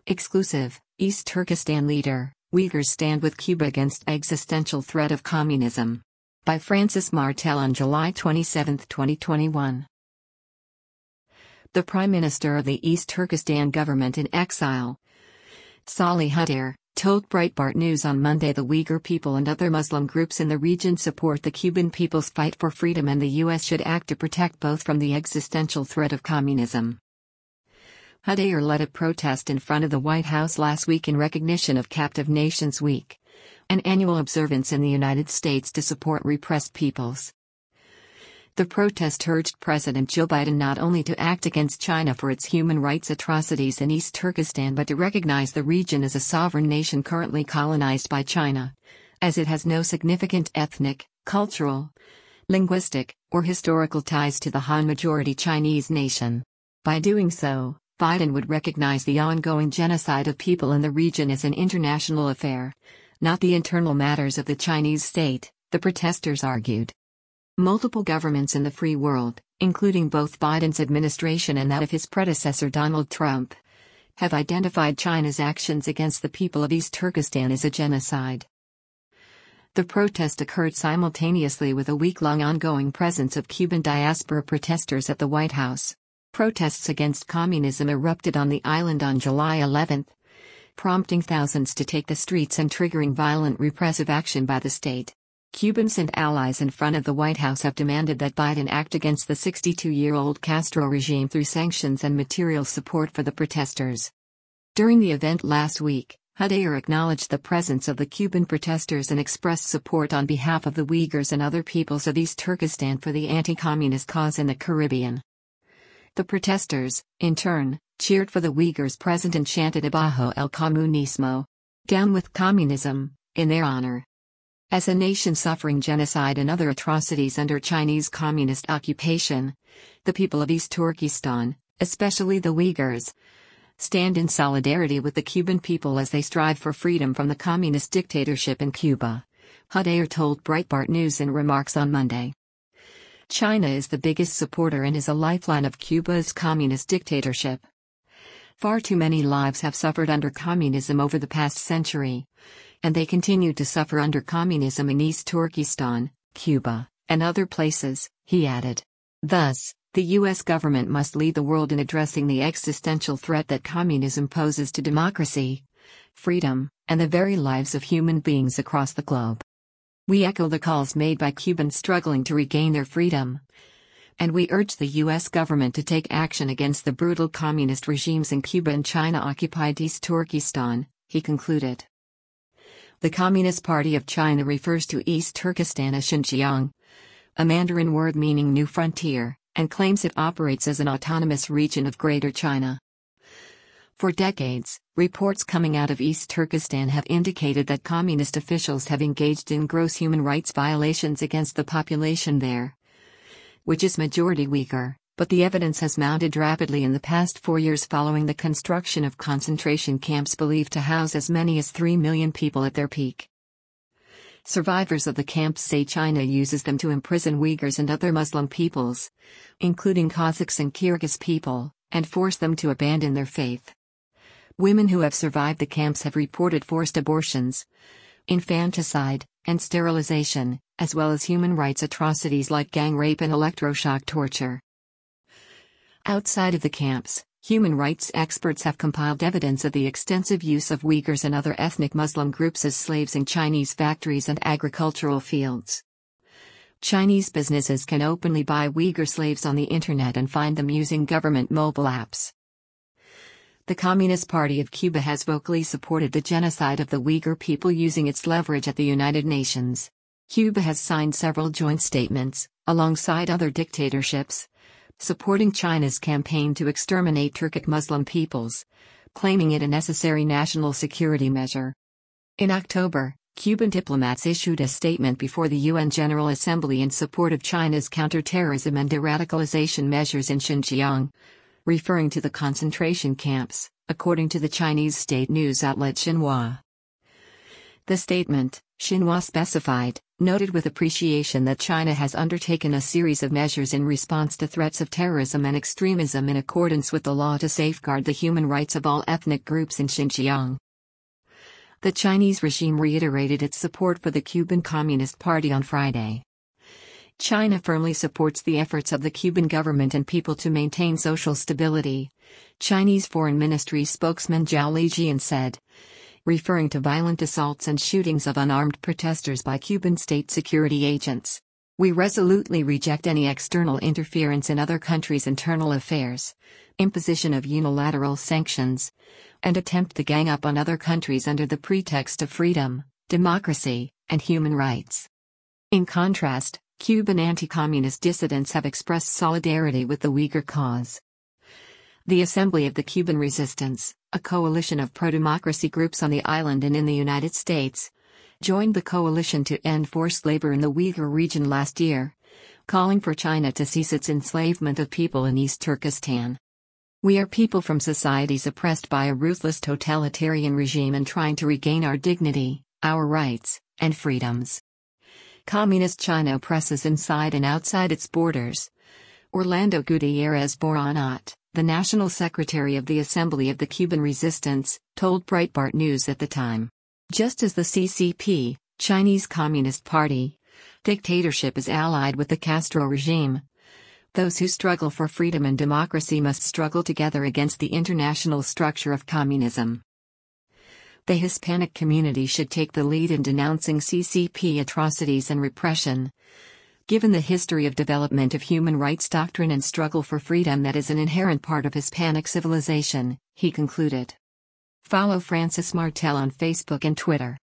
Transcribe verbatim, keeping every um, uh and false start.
Exclusive, East Turkestan leader, Uyghurs stand with Cuba against existential threat of communism. By Francis Martel on July twenty-seventh, twenty twenty-one. The Prime Minister of the East Turkestan government in exile, Salih Hudayr, told Breitbart News on Monday the Uyghur people and other Muslim groups in the region support the Cuban people's fight for freedom and the U S should act to protect both from the existential threat of communism. Hudayr led a protest in front of the White House last week in recognition of Captive Nations Week, an annual observance in the United States to support repressed peoples. The protest urged President Joe Biden not only to act against China for its human rights atrocities in East Turkestan but to recognize the region as a sovereign nation currently colonized by China, as it has no significant ethnic, cultural, linguistic, or historical ties to the Han-majority Chinese nation. By doing so, Biden would recognize the ongoing genocide of people in the region as an international affair, not the internal matters of the Chinese state, the protesters argued. Multiple governments in the free world, including both Biden's administration and that of his predecessor Donald Trump, have identified China's actions against the people of East Turkestan as a genocide. The protest occurred simultaneously with a week-long ongoing presence of Cuban diaspora protesters at the White House. Protests against communism erupted on the island on July eleventh, prompting thousands to take the streets and triggering violent repressive action by the state. Cubans and allies in front of the White House have demanded that Biden act against the sixty-two-year-old Castro regime through sanctions and material support for the protesters. During the event last week, Hudayr acknowledged the presence of the Cuban protesters and expressed support on behalf of the Uyghurs and other peoples of East Turkestan for the anti-communist cause in the Caribbean. The protesters, in turn, cheered for the Uyghurs present and chanted Abajo el comunismo, down with communism, in their honor. As a nation suffering genocide and other atrocities under Chinese communist occupation, the people of East Turkestan, especially the Uyghurs, stand in solidarity with the Cuban people as they strive for freedom from the communist dictatorship in Cuba, Hudayr told Breitbart News in remarks on Monday. China is the biggest supporter and is a lifeline of Cuba's communist dictatorship. Far too many lives have suffered under communism over the past century, and they continue to suffer under communism in East Turkestan, Cuba, and other places, he added. Thus, the U S government must lead the world in addressing the existential threat that communism poses to democracy, freedom, and the very lives of human beings across the globe. We echo the calls made by Cubans struggling to regain their freedom, and we urge the U S government to take action against the brutal communist regimes in Cuba and China-occupied East Turkestan, he concluded. The Communist Party of China refers to East Turkestan as Xinjiang, a Mandarin word meaning New Frontier, and claims it operates as an autonomous region of Greater China. For decades, reports coming out of East Turkestan have indicated that communist officials have engaged in gross human rights violations against the population there, which is majority Uyghur, but the evidence has mounted rapidly in the past four years following the construction of concentration camps believed to house as many as three million people at their peak. Survivors of the camps say China uses them to imprison Uyghurs and other Muslim peoples, including Kazakhs and Kyrgyz people, and force them to abandon their faith. Women who have survived the camps have reported forced abortions, infanticide, and sterilization, as well as human rights atrocities like gang rape and electroshock torture. Outside of the camps, human rights experts have compiled evidence of the extensive use of Uyghurs and other ethnic Muslim groups as slaves in Chinese factories and agricultural fields. Chinese businesses can openly buy Uyghur slaves on the internet and find them using government mobile apps. The Communist Party of Cuba has vocally supported the genocide of the Uyghur people using its leverage at the United Nations. Cuba has signed several joint statements, alongside other dictatorships, supporting China's campaign to exterminate Turkic Muslim peoples, claiming it a necessary national security measure. In October, Cuban diplomats issued a statement before the U N General Assembly in support of China's counterterrorism and de-radicalization measures in Xinjiang, referring to the concentration camps, according to the Chinese state news outlet Xinhua. The statement, Xinhua specified, noted with appreciation that China has undertaken a series of measures in response to threats of terrorism and extremism in accordance with the law to safeguard the human rights of all ethnic groups in Xinjiang. The Chinese regime reiterated its support for the Cuban Communist Party on Friday. China firmly supports the efforts of the Cuban government and people to maintain social stability, Chinese Foreign Ministry spokesman Zhao Lijian said, referring to violent assaults and shootings of unarmed protesters by Cuban state security agents. We resolutely reject any external interference in other countries' internal affairs, imposition of unilateral sanctions, and attempt to gang up on other countries under the pretext of freedom, democracy, and human rights. In contrast, Cuban anti-communist dissidents have expressed solidarity with the Uyghur cause. The Assembly of the Cuban Resistance, a coalition of pro-democracy groups on the island and in the United States, joined the coalition to end forced labor in the Uyghur region last year, calling for China to cease its enslavement of people in East Turkestan. We are people from societies oppressed by a ruthless totalitarian regime and trying to regain our dignity, our rights, and freedoms. Communist China oppresses inside and outside its borders. Orlando Gutierrez Boronat, the National Secretary of the Assembly of the Cuban Resistance, told Breitbart News at the time. Just as the C C P, Chinese Communist Party, dictatorship is allied with the Castro regime, those who struggle for freedom and democracy must struggle together against the international structure of communism. The Hispanic community should take the lead in denouncing C C P atrocities and repression, given the history of development of human rights doctrine and struggle for freedom that is an inherent part of Hispanic civilization, he concluded. Follow Francis Martel on Facebook and Twitter.